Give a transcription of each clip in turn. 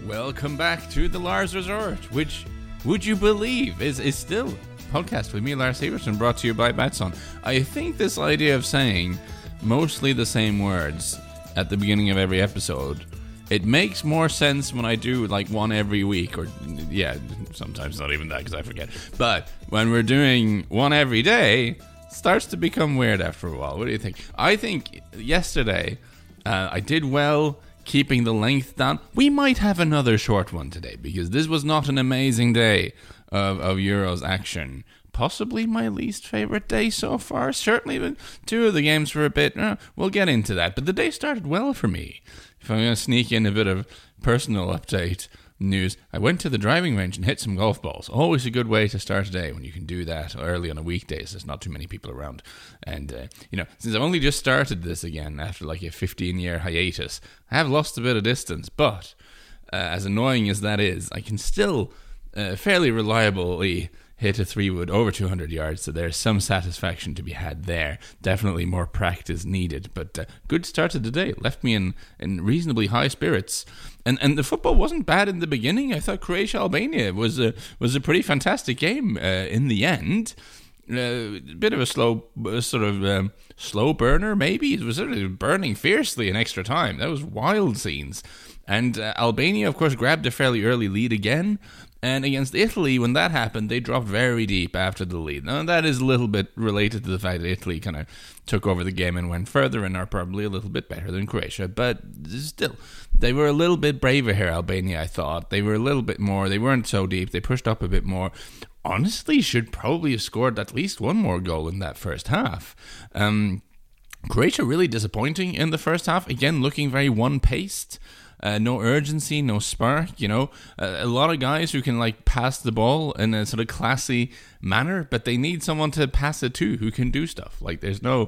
Welcome back to the Lars Resort, which, would you believe, is still a podcast with me, Lars Everson, brought to you by Betson. I think this idea of saying mostly the same words at the beginning of every episode, it makes more sense when I do like one every week, or yeah, sometimes not even that because I forget. But when we're doing one every day, starts to become weird after a while. What do you think? I think yesterday I did well keeping the length down. We might have another short one today because this was not an amazing day of Euros action. Possibly my least favorite day so far. Certainly, but two of the games were a bit... we'll get into that. But the day started well for me. If I'm going to sneak in a bit of personal update news, I went to the driving range and hit some golf balls. Always a good way to start a day when you can do that early on a weekday, so there's not too many people around. And, since I've only just started this again after like a 15-year hiatus, I have lost a bit of distance. But as annoying as that is, I can still fairly reliably hit a 3-wood over 200 yards, so there's some satisfaction to be had there. Definitely more practice needed, but good start to the day. Left me in reasonably high spirits. And the football wasn't bad in the beginning. I thought Croatia-Albania was a pretty fantastic game in the end. A bit of a slow burner, maybe. It was sort of burning fiercely in extra time. That was wild scenes. And Albania, of course, grabbed a fairly early lead again. And against Italy, when that happened, they dropped very deep after the lead. Now, that is a little bit related to the fact that Italy kind of took over the game and went further and are probably a little bit better than Croatia. But still, they were a little bit braver here, Albania, I thought. They were a little bit more. They weren't so deep. They pushed up a bit more. Honestly, should probably have scored at least one more goal in that first half. Croatia really disappointing in the first half. Again, looking very one-paced. No urgency, no spark, a lot of guys who can like pass the ball in a sort of classy manner, but they need someone to pass it to who can do stuff. Like there's no,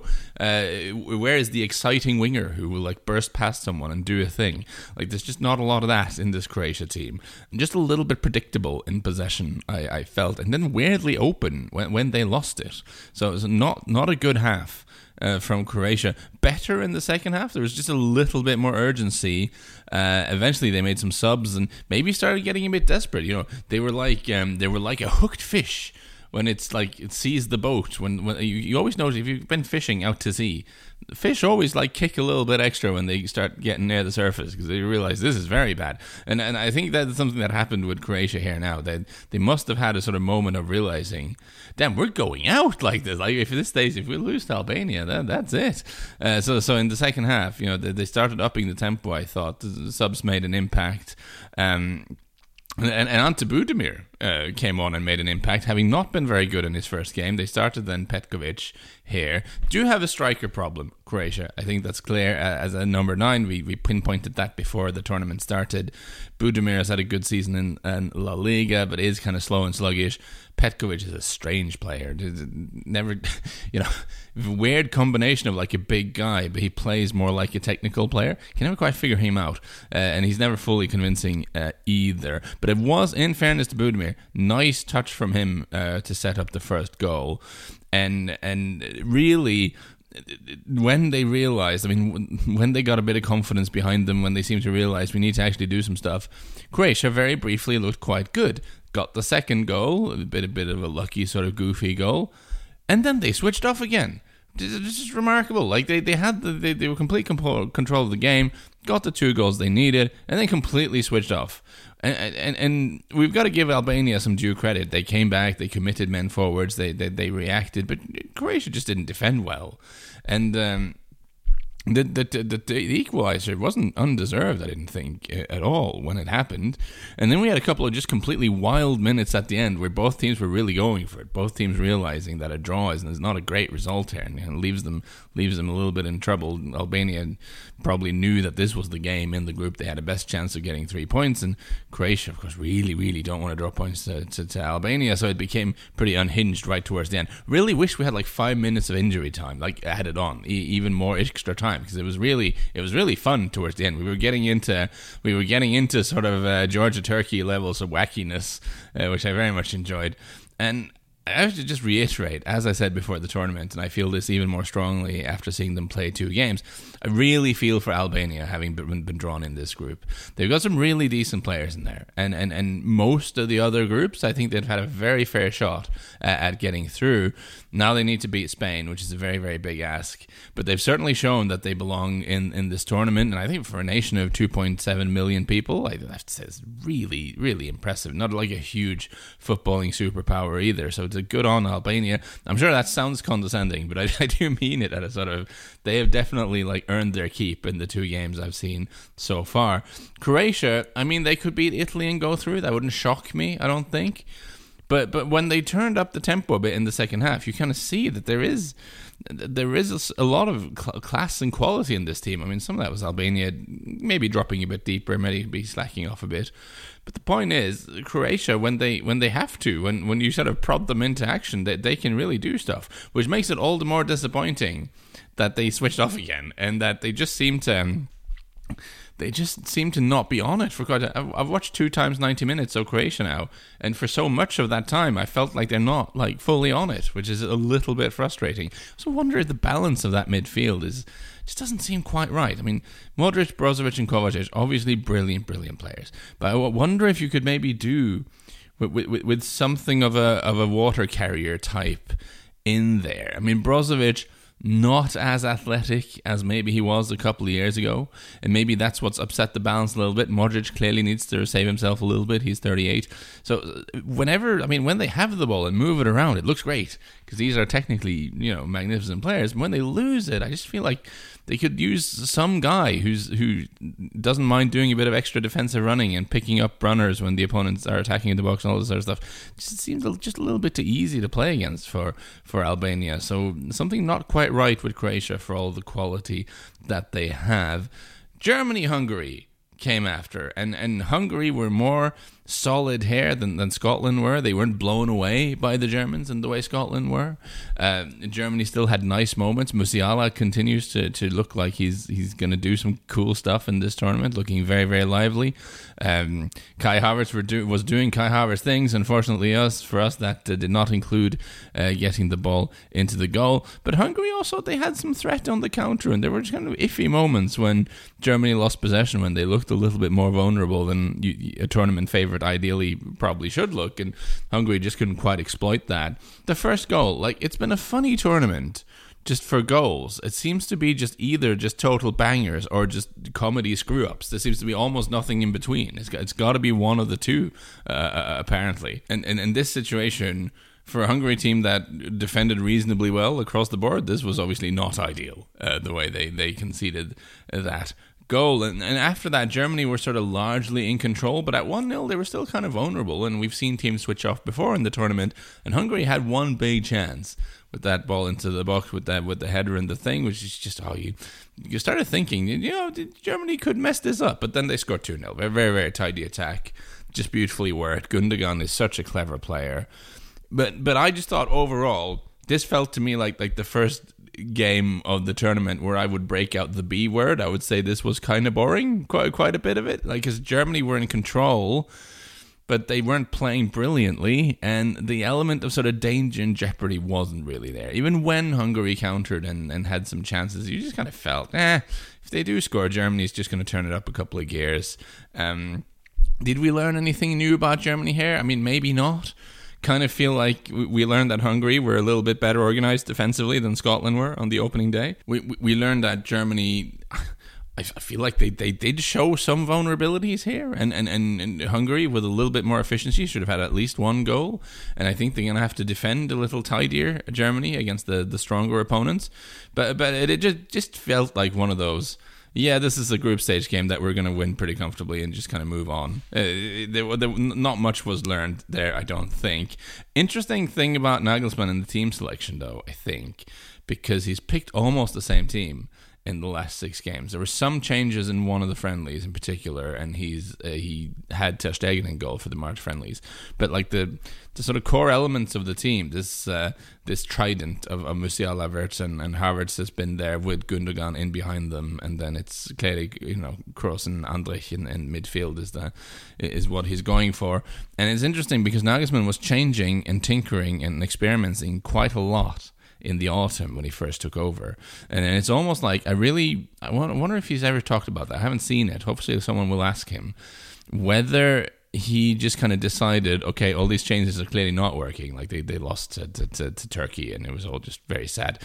where is the exciting winger who will like burst past someone and do a thing? Like there's just not a lot of that in this Croatia team. Just a little bit predictable in possession, I felt, and then weirdly open when they lost it. So it was not a good half. From Croatia. Better in the second half. There was just a little bit more urgency. Eventually they made some subs and maybe started getting a bit desperate. They were like a hooked fish when it's like it sees the boat. When you always notice if you've been fishing out to sea, fish always like kick a little bit extra when they start getting near the surface because they realize this is very bad. And I think that's something that happened with Croatia here now. They must have had a sort of moment of realizing, damn, we're going out like this. Like if we lose to Albania, that's it. So in the second half, they started upping the tempo. I thought the subs made an impact. And Ante Budimir came on and made an impact, having not been very good in his first game. They started then Petkovic here. Do have a striker problem, Croatia. I think that's clear. As a number 9, we pinpointed that before the tournament started. Budimir has had a good season in La Liga, but is kind of slow and sluggish. Petkovic is a strange player. Never, weird combination of like a big guy, but he plays more like a technical player. Can never quite figure him out, and he's never fully convincing either. But it was, in fairness to Budimir, nice touch from him to set up the first goal, and really. When they realized, when they got a bit of confidence behind them, when they seemed to realize we need to actually do some stuff, Croatia very briefly looked quite good. Got the second goal, a bit of a lucky sort of goofy goal, and then they switched off again. It's just remarkable. Like they were complete control of the game, got the 2 goals they needed, and then completely switched off. And we've got to give Albania some due credit. They came back, they committed men forwards, they reacted, but Croatia just didn't defend well. And the equalizer wasn't undeserved, I didn't think, at all when it happened. And then we had a couple of just completely wild minutes at the end where both teams were really going for it. Both teams realizing that a draw is not a great result here, and leaves them a little bit in trouble. Albania probably knew that this was the game in the group. They had a best chance of getting 3 points, and Croatia, of course, really, really don't want to draw points to Albania, so it became pretty unhinged right towards the end. Really wish we had like 5 minutes of injury time, like added on, even more extra time, because it was really fun towards the end. We were getting into sort of Georgia-Turkey levels of wackiness, which I very much enjoyed. And I have to just reiterate, as I said before the tournament, and I feel this even more strongly after seeing them play 2 games, I really feel for Albania having been drawn in this group. They've got some really decent players in there, and most of the other groups, I think they've had a very fair shot at getting through. Now they need to beat Spain, which is a very, very big ask, but they've certainly shown that they belong in this tournament, and I think for a nation of 2.7 million people, I have to say it's really, really impressive. Not like a huge footballing superpower either, so it's a good on Albania. I'm sure that sounds condescending, but I do mean it at a sort of, they have definitely like earned their keep in the 2 games I've seen so far. Croatia, I mean, they could beat Italy and go through. That wouldn't shock me, I don't think. But when they turned up the tempo a bit in the second half, you kind of see that there is a lot of class and quality in this team. I mean, some of that was Albania maybe dropping a bit deeper, maybe slacking off a bit. But the point is, Croatia, when they have to, when you sort of prod them into action, they can really do stuff, which makes it all the more disappointing that they switched off again and that they just seem to not be on it for quite I've watched 2 times 90 minutes of Croatia now, and for so much of that time I felt like they're not like fully on it, which is a little bit frustrating. So I wonder if the balance of that midfield just doesn't seem quite right. I mean, Modric, Brozovic and Kovacic, obviously brilliant players, but I wonder if you could maybe do with something of a water carrier type in there. I mean, Brozovic, not as athletic as maybe he was a couple of years ago, and maybe that's what's upset the balance a little bit. Modric clearly needs to save himself a little bit. He's 38. So when they have the ball and move it around, it looks great because these are technically, magnificent players. And when they lose it, I just feel like they could use some guy who doesn't mind doing a bit of extra defensive running and picking up runners when the opponents are attacking in the box and all this sort of stuff. It just seems just a little bit too easy to play against for Albania. So something not quite right with Croatia for all the quality that they have. Germany-Hungary came after, and Hungary were more solid here than Scotland were. They weren't blown away by the Germans in the way Scotland were. Germany still had nice moments. Musiala continues to look like he's going to do some cool stuff in this tournament, looking very, very lively. Kai Havertz was doing Kai Havertz things. Unfortunately, for us that did not include getting the ball into the goal. But Hungary also, they had some threat on the counter, and there were just kind of iffy moments when Germany lost possession, when they looked a little bit more vulnerable than a tournament favourite ideally probably should look, and Hungary just couldn't quite exploit that. The first goal, it's been a funny tournament just for goals. It seems to be just either just total bangers or just comedy screw-ups. There seems to be almost nothing in between. It's got to be one of the two, apparently. And in this situation, for a Hungary team that defended reasonably well across the board, this was obviously not ideal, the way they conceded that goal. And after that, Germany were sort of largely in control, but at 1-0 they were still kind of vulnerable, and we've seen teams switch off before in the tournament, and Hungary had one big chance with that ball into the box with the header and the thing, which is just you started thinking, Germany could mess this up, but then they scored 2-0. Very, very, very tidy attack, just beautifully worked. Gundogan is such a clever player, but I just thought overall this felt to me like the first game of the tournament where I would break out the B word. I would say this was kind of boring, quite a bit of it, because Germany were in control, but they weren't playing brilliantly, and the element of sort of danger and jeopardy wasn't really there. Even when Hungary countered and had some chances, you just kind of felt, if they do score, Germany's just going to turn it up a couple of gears. Did we learn anything new about Germany here? I mean, maybe not. Kind of feel like we learned that Hungary were a little bit better organized defensively than Scotland were on the opening day. We learned that Germany, I feel like they did show some vulnerabilities here, and Hungary with a little bit more efficiency should have had at least one goal, and I think they're going to have to defend a little tidier, Germany, against the stronger opponents. But it just felt like one of those, this is a group stage game that we're going to win pretty comfortably and just kind of move on. Not much was learned there, I don't think. Interesting thing about Nagelsmann and the team selection, though, I think, because he's picked almost the same team in the last 6 games. There were some changes in one of the friendlies in particular, and he had Ter Stegen in goal for the March friendlies. But like the sort of core elements of the team, this trident of Musiala, Wirtz, and Havertz has been there with Gundogan in behind them, and then it's clearly, Kroos and Andrich in midfield is what he's going for. And it's interesting because Nagelsmann was changing and tinkering and experimenting quite a lot in the autumn when he first took over. And it's almost like I wonder if he's ever talked about that. I haven't seen it. Hopefully someone will ask him whether he just kind of decided, okay, all these changes are clearly not working. Like they lost to Turkey, and it was all just very sad.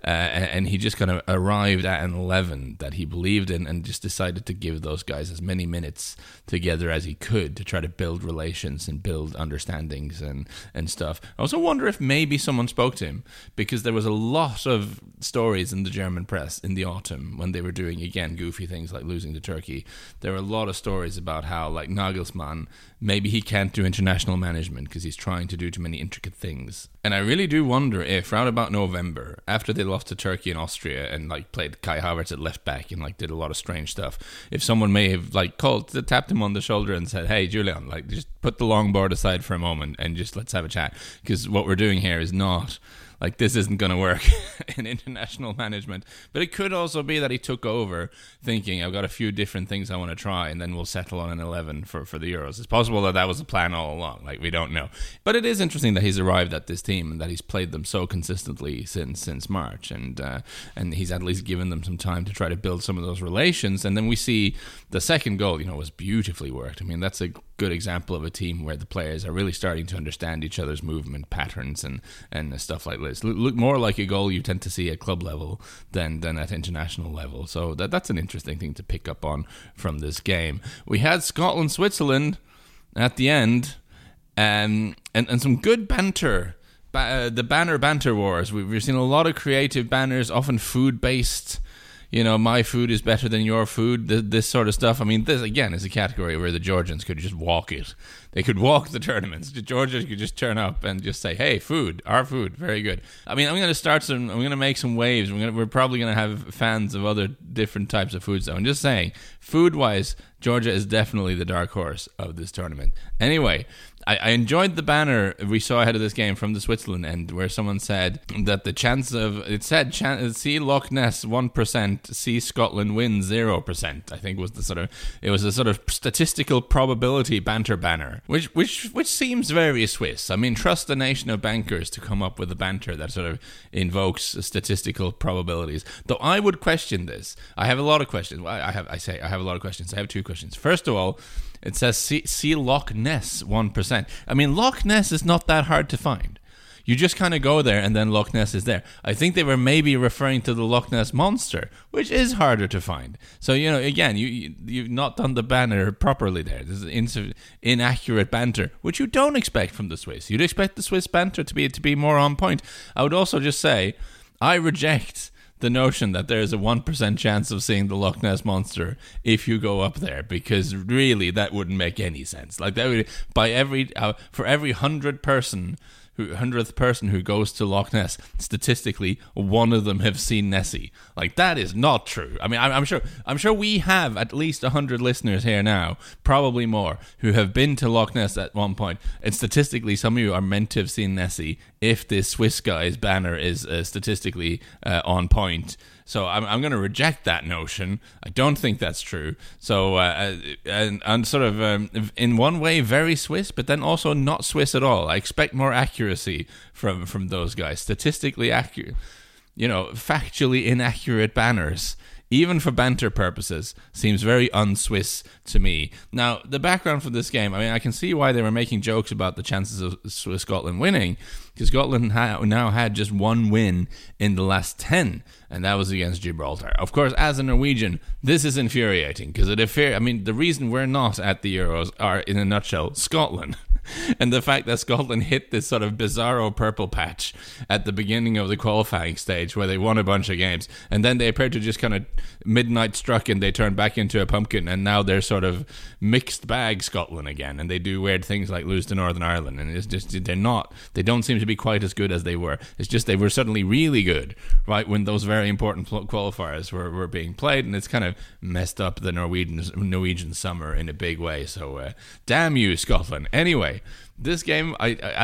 And he just kind of arrived at an 11 that he believed in, and just decided to give those guys as many minutes together as he could to try to build relations and build understandings and stuff. I also wonder if maybe someone spoke to him, because there was a lot of stories in the German press in the autumn when they were doing, again, goofy things like losing to Turkey. There were a lot of stories about how, like, Nagelsmann, maybe he can't do international management because he's trying to do too many intricate things. And I really do wonder if round about November, after they lost to Turkey and Austria and like played Kai Havertz at left back and like did a lot of strange stuff, if someone may have like tapped him on the shoulder and said, "Hey, Julian, like just put the long board aside for a moment and just let's have a chat, because what we're doing here is not." Like, this isn't going to work in international management. But it could also be that he took over thinking, I've got a few different things I want to try, and then we'll settle on an 11 for the Euros. It's possible that was the plan all along. Like, we don't know. But it is interesting that he's arrived at this team and that he's played them so consistently since March. And he's at least given them some time to try to build some of those relations. And then we see the second goal, was beautifully worked. I mean, that's a good example of a team where the players are really starting to understand each other's movement patterns and stuff like this. Look more like a goal you tend to see at club level than at international level. So that's an interesting thing to pick up on from this game. We had Scotland-Switzerland at the end, and some good banter. The banter wars. We've seen a lot of creative banners, often food-based. My food is better than your food, this sort of stuff. I mean, this, again, is a category where the Georgians could just walk it. They could walk the tournaments. The Georgians could just turn up and just say, hey, food, our food, very good. I mean, I'm going to make some waves. We're probably going to have fans of other different types of foods. So I'm just saying, food-wise, Georgia is definitely the dark horse of this tournament. Anyway, I enjoyed the banner we saw ahead of this game from the Switzerland end, where someone said that the chance of, it said, see Loch Ness 1%, see Scotland win 0%, I think was it was a sort of statistical probability banter banner, which seems very Swiss. I mean, trust the nation of bankers to come up with a banter that sort of invokes statistical probabilities. Though I would question this. I have a lot of questions. I have a lot of questions. I have 2 questions. First of all, it says see Loch Ness 1%. I mean, Loch Ness is not that hard to find. You just kind of go there and then Loch Ness is there. I think they were maybe referring to the Loch Ness Monster, which is harder to find. So, again, you've not done the banner properly there. This is inaccurate banter, which you don't expect from the Swiss. You'd expect the Swiss banter to be more on point. I would also just say, I reject the notion that there is a 1% chance of seeing the Loch Ness Monster if you go up there, because really that wouldn't make any sense. Like, that would, for every 100th person who goes to Loch Ness, statistically one of them have seen Nessie. Like, that is not true. I mean, I'm sure we have at least 100 listeners here now, probably more, who have been to Loch Ness at one point, and statistically some of you are meant to have seen Nessie if this Swiss guy's banner is statistically on point. So I'm going to reject that notion. I don't think that's true. So and sort of in one way very Swiss, but then also not Swiss at all. I expect more accuracy from those guys. Statistically accurate, factually inaccurate banners, even for banter purposes, seems very un-Swiss to me. Now, the background for this game, I mean, I can see why they were making jokes about the chances of Scotland winning, because Scotland now had just 1 win in the last 10, and that was against Gibraltar. Of course, as a Norwegian, this is infuriating, because the reason we're not at the Euros are, in a nutshell, Scotland. And the fact that Scotland hit this sort of bizarro purple patch at the beginning of the qualifying stage where they won a bunch of games, and then they appeared to just kind of midnight struck and they turned back into a pumpkin, and now they're sort of mixed bag Scotland again, and they do weird things like lose to Northern Ireland, and it's just they don't seem to be quite as good as they were. It's just they were suddenly really good right when those very important qualifiers were being played, and it's kind of messed up the Norwegian summer in a big way. So damn you, Scotland. Anyway, this game,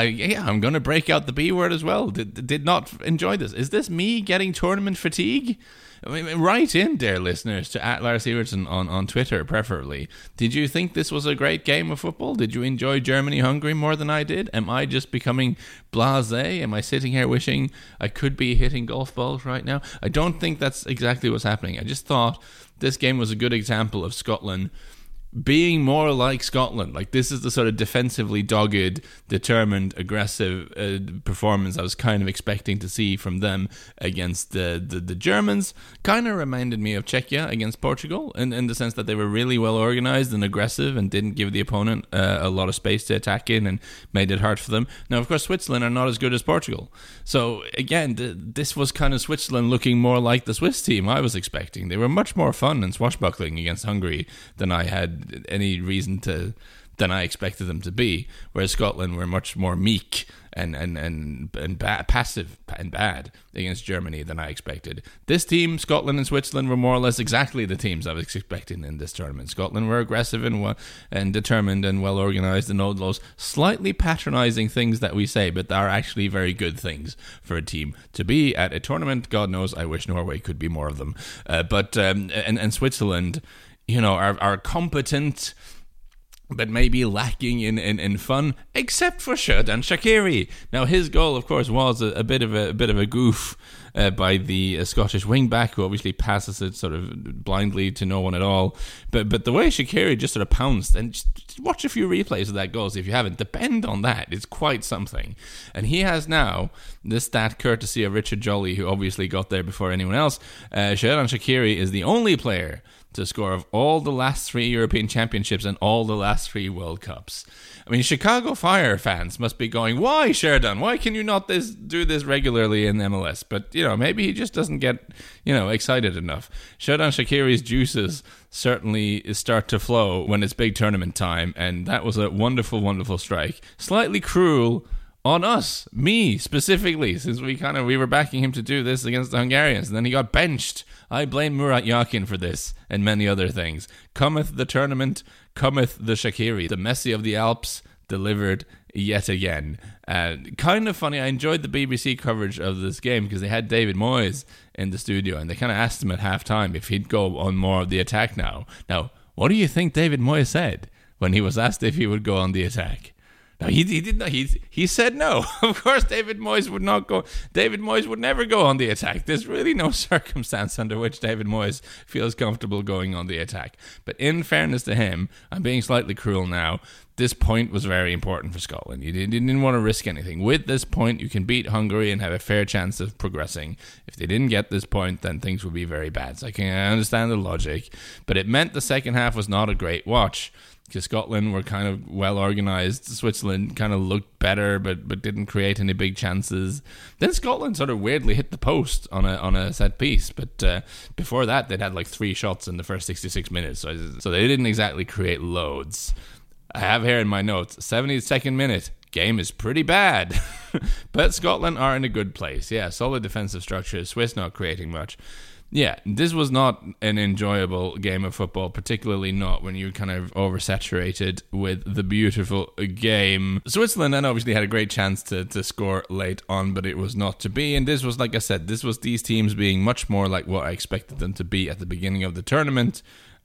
I'm going to break out the B word as well. Did not enjoy this. Is this me getting tournament fatigue? I mean, write in, dear listeners, to @LarsEverton on Twitter, preferably. Did you think this was a great game of football? Did you enjoy Germany-Hungary more than I did? Am I just becoming blasé? Am I sitting here wishing I could be hitting golf balls right now? I don't think that's exactly what's happening. I just thought this game was a good example of Scotland being more like Scotland. Like, this is the sort of defensively dogged, determined, aggressive performance I was kind of expecting to see from them against the Germans. Kind of reminded me of Czechia against Portugal in the sense that they were really well organized and aggressive and didn't give the opponent a lot of space to attack in and made it hard for them. Now, of course, Switzerland are not as good as Portugal. So, again, this was kind of Switzerland looking more like the Swiss team I was expecting. They were much more fun and swashbuckling against Hungary than I had any reason than I expected them to be, whereas Scotland were much more meek and passive and bad against Germany than I expected. This team, Scotland and Switzerland, were more or less exactly the teams I was expecting in this tournament. Scotland were aggressive and determined and well organised and all those slightly patronising things that we say, but they are actually very good things for a team to be at a tournament. God knows, I wish Norway could be more of them. But Switzerland, you know, are competent, but maybe lacking in fun, except for Xherdan Shaqiri. Now, his goal, of course, was a bit of a goof by the Scottish wingback, who obviously passes it sort of blindly to no one at all. But the way Shaqiri just sort of pounced, and just watch a few replays of that goal, so if you haven't, depend on that. It's quite something. And he has now this stat courtesy of Richard Jolly, who obviously got there before anyone else. Xherdan Shaqiri is the only player to score of all the last 3 European Championships and all the last 3 World Cups. I mean, Chicago Fire fans must be going, why, Xherdan? Why can you not do this regularly in MLS? But, you know, maybe he just doesn't get, excited enough. Xherdan Shaqiri's juices certainly start to flow when it's big tournament time, and that was a wonderful, wonderful strike. Slightly cruel on us, me specifically, since we were backing him to do this against the Hungarians, and then he got benched. I blame Murat Yakin for this and many other things. Cometh the tournament, cometh the Shaqiri. The Messi of the Alps delivered yet again. Kind of funny, I enjoyed the BBC coverage of this game because they had David Moyes in the studio, and they kind of asked him at halftime if he'd go on more of the attack now. Now, what do you think David Moyes said when he was asked if he would go on the attack? No, he did not. He said no. Of course, David Moyes would not go. David Moyes would never go on the attack. There's really no circumstance under which David Moyes feels comfortable going on the attack. But in fairness to him, I'm being slightly cruel now. This point was very important for Scotland. You didn't want to risk anything. With this point, you can beat Hungary and have a fair chance of progressing. If they didn't get this point, then things would be very bad. So I can understand the logic. But it meant the second half was not a great watch, because Scotland were kind of well organised. Switzerland kind of looked better, but didn't create any big chances. Then Scotland sort of weirdly hit the post on a set piece. But before that, they'd had like 3 shots in the first 66 minutes. So they didn't exactly create loads. I have here in my notes, 72nd minute, game is pretty bad. But Scotland are in a good place. Yeah, solid defensive structure. Swiss not creating much. Yeah, this was not an enjoyable game of football, particularly not when you're kind of oversaturated with the beautiful game. Switzerland then obviously had a great chance to score late on, but it was not to be. And this was, like I said, this was these teams being much more like what I expected them to be at the beginning of the tournament.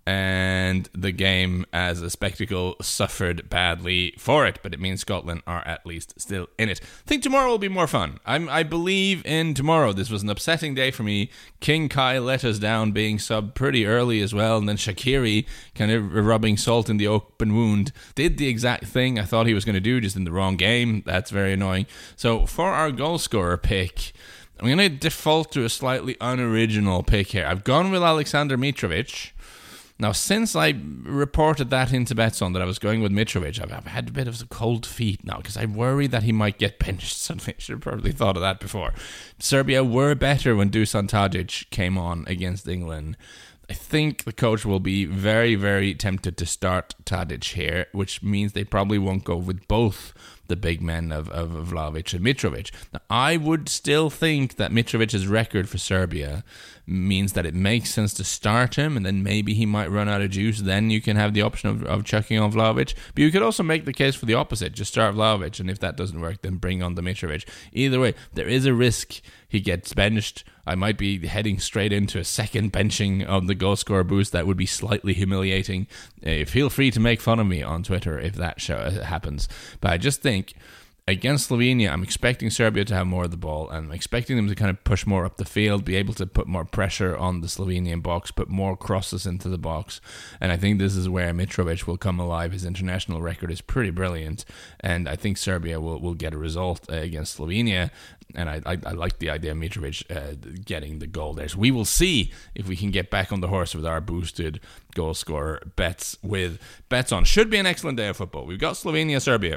And the game as a spectacle suffered badly for it, but it means Scotland are at least still in it. I think tomorrow will be more fun. I believe in tomorrow. This was an upsetting day for me. King Kai let us down, being subbed pretty early as well, and then Shaqiri, kind of rubbing salt in the open wound, did the exact thing I thought he was going to do, just in the wrong game. That's very annoying. So for our goal scorer pick, I'm going to default to a slightly unoriginal pick here. I've gone with Alexander Mitrovic. Now, since I reported that into Betson that I was going with Mitrovic, I've had a bit of cold feet now because I worry that he might get benched. So I should have probably thought of that before. Serbia were better when Dusan Tadic came on against England. I think the coach will be very, very tempted to start Tadic here, which means they probably won't go with both the big men of Vlahovic and Mitrovic. Now, I would still think that Mitrovic's record for Serbia means that it makes sense to start him, and then maybe he might run out of juice. Then you can have the option of chucking on Vlahovic. But you could also make the case for the opposite. Just start Vlahovic, and if that doesn't work, then bring on the Mitrovic. Either way, there is a risk he gets benched. I might be heading straight into a second benching on the goal scorer boost. That would be slightly humiliating. Feel free to make fun of me on Twitter if that happens. But I just think against Slovenia, I'm expecting Serbia to have more of the ball, and I'm expecting them to kind of push more up the field, be able to put more pressure on the Slovenian box, put more crosses into the box. And I think this is where Mitrovic will come alive. His international record is pretty brilliant, and I think Serbia will get a result against Slovenia. And I like the idea of Mitrovic getting the goal there. So we will see if we can get back on the horse with our boosted goal scorer bets with Betson. Should be an excellent day of football. We've got Slovenia, Serbia.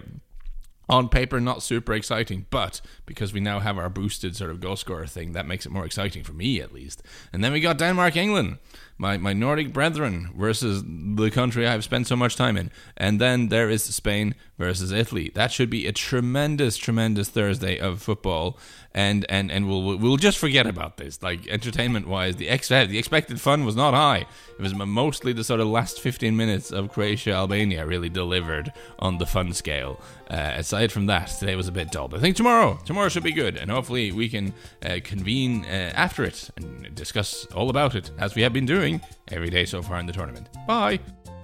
On paper, not super exciting, but because we now have our boosted sort of goal scorer thing, that makes it more exciting for me, at least. And then we got Denmark, England, my Nordic brethren versus the country I've spent so much time in. And then there is Spain versus Italy. That should be a tremendous, tremendous Thursday of football. And we'll just forget about this. Like, entertainment-wise, the expected fun was not high. It was mostly the sort of last 15 minutes of Croatia-Albania really delivered on the fun scale. Aside from that, today was a bit dull. But I think tomorrow should be good. And hopefully we can convene after it and discuss all about it, as we have been doing every day so far in the tournament. Bye!